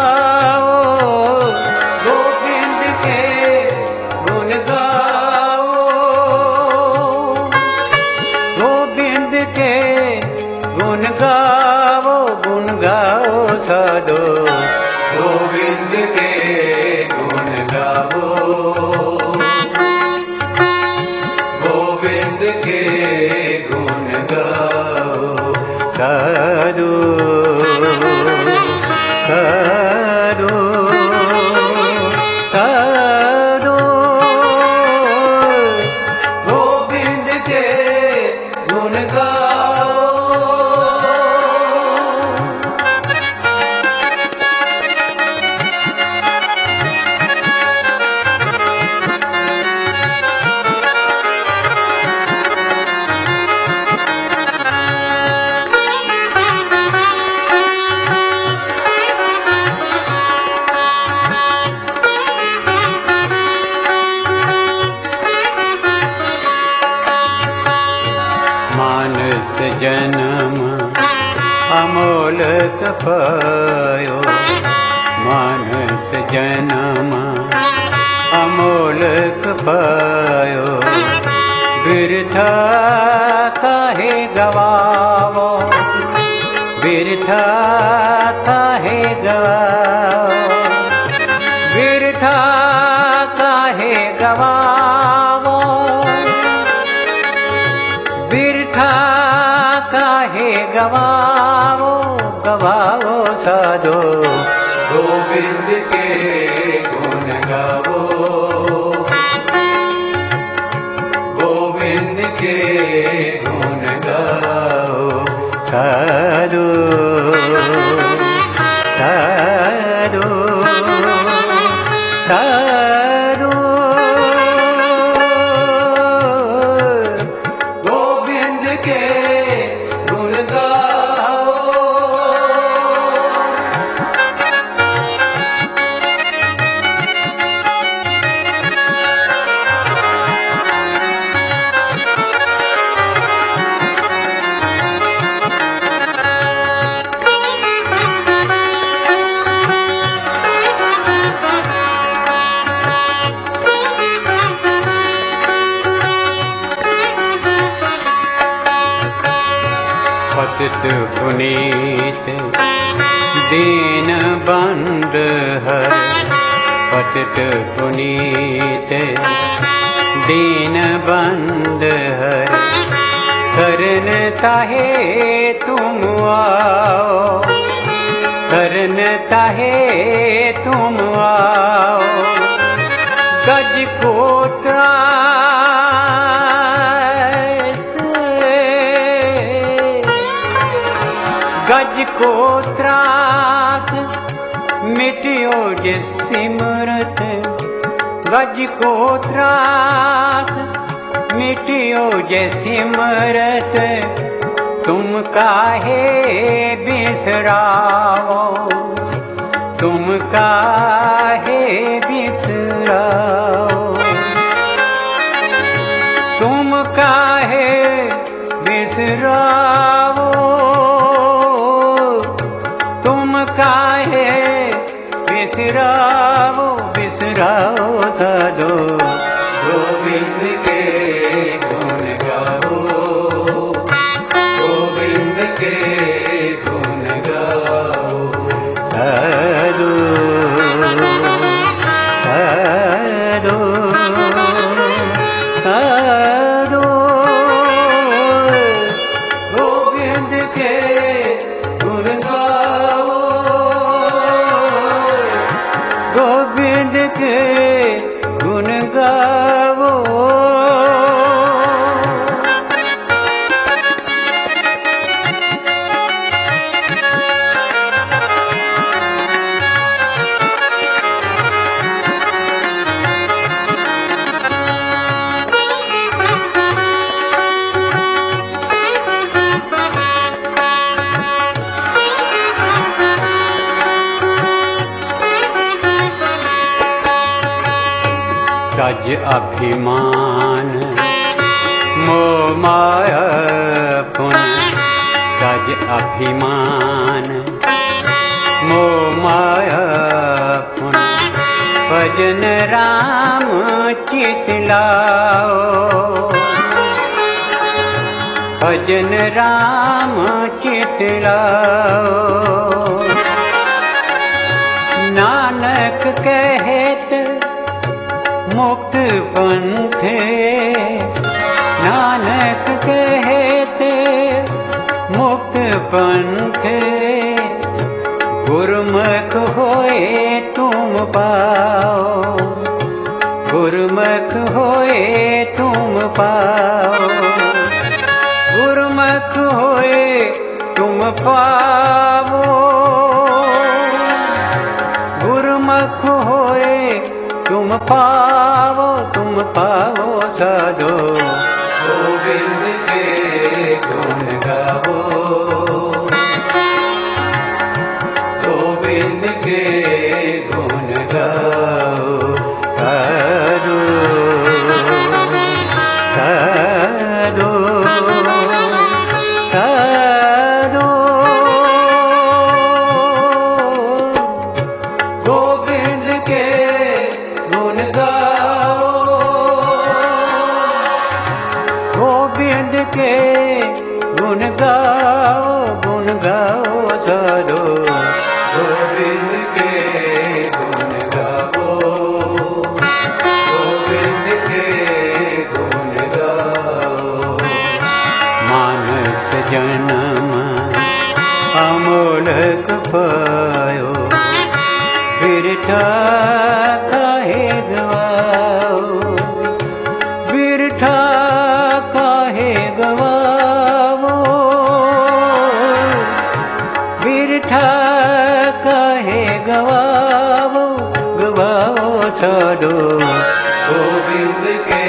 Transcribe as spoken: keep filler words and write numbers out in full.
गाओ, गोविंद के गुण गाओ, गोविंद के गुण गाओ, गुण गाओ साधो, गोविंद के गुण गाओ, गोविंद के गुण गाओ साधु साधु साधु, गोविंद के गुण गाओ। मानस जन्म अमोलक पायो, मानस जन्म अमोलक पायो, बिरथा काहे गवाओ, बिरथा काहे गवाओ, बिरथा काहे गवाओ, बिरथा काहे गवाओ, गवाओ साधो, गोविंद के गुण गाओ, गोविंद के गुण गाओ साधु साधु साधु, गोविंद के गुण गाओ। पतित पुनीत दीन बंद है, पतित पुनीत दीन बंद है, शरण ताहे तुम आओ, शरण ताहे तुम आओ, गज को त्रास, गज को त्रास मिटियो जे सिमरत, गज को त्रास मिटियो जे सिमरत, तुम काहे बिसराओ, तुम काहे बिसराओ, तुम काहे बिसराओ, तुम काहे बिसराओ, बिसराओ साधो, गोविंद के गुण गाओ, गोविंद के गुण गाओ साधु साधु साधु, गोविंद के गुण गाओ, गोविंद के गुण गाओ। तज अभिमान मोह माया पुन, तज अभिमान मोह माया भजन राम चितलाओ, भजन राम चितलाओ। नानक कहत मुक्त पंथ, नानक कहत मुक्त पंथ। गुरुमुख होए तुम पाओ, गुरुमुख होए तुम पाओ, गुरुमुख होए तुम पाओ, गुरुमुख होए तुम पाओ, तुम पाओ साधो। गोविंद के गुण गाओ, गोविंद के गुण गाओ। साधो साधो साधो, गोविंद के गुण गाओ, गोविंद के गुण गाओ, गुण गाओ साधो। गोविंद के गुण गाओ, गोविंद के गुण गाओ। मानस जन्म अमोलक पायो, बिरथा काहे गवाओ, बिरथा काहे गवाओ, बिरथा काहे गवाओ, गवाओ साधो। गोविंद के